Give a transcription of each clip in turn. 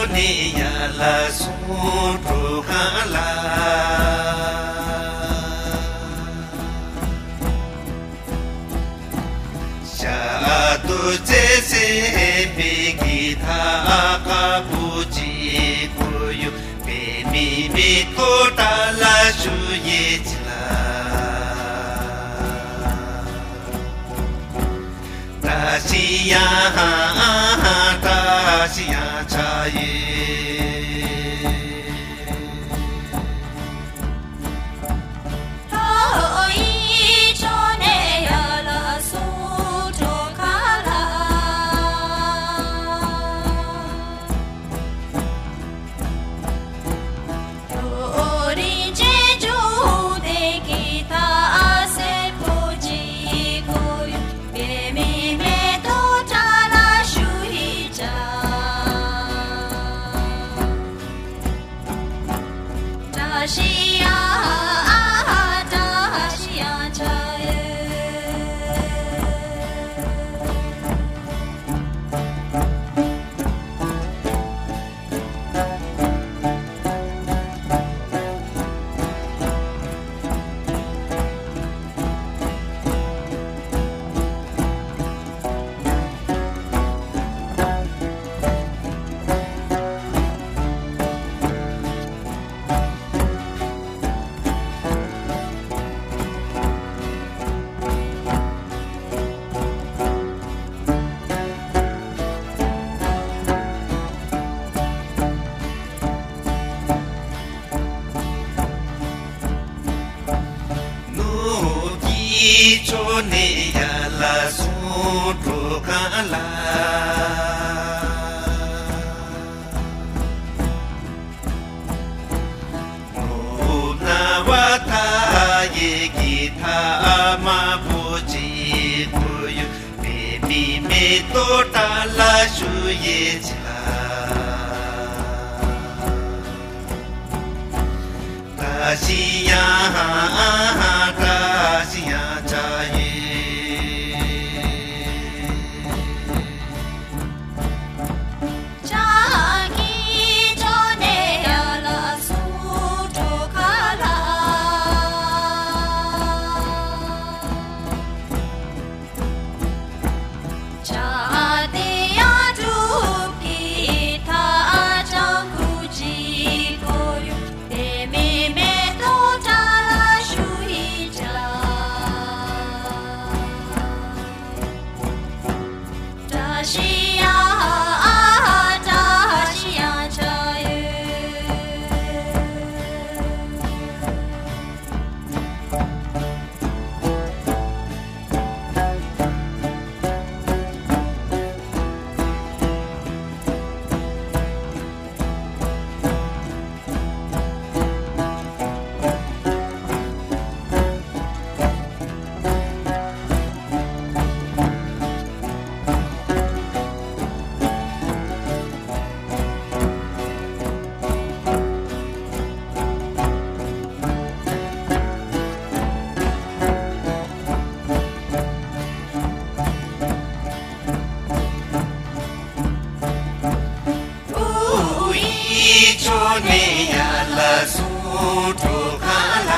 ni ya la su tru kha la sha tu je se bi ki tha ka bu ji ku yu be mi mi to ta la shu ye chla ta si ya ta si ya cha ye cho ne ya la su tru kha la no na wa tha ye ki tha ma bu ji ku yu be mi me to ta la shu ye cha ta si ya ta si ya cha ye ne ya la su tru kha la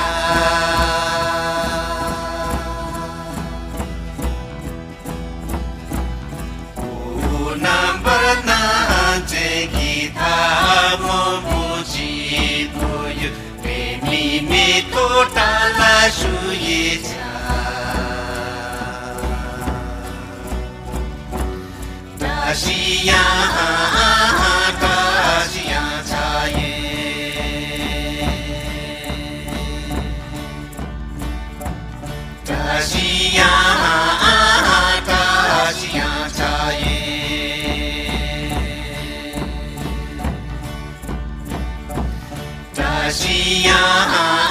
o nam ba na je ki tha mo bu ji ku yu be mi me to ta la shu ye cha ta si ya ta si ya cha ye ta si ya cha ye ta si ya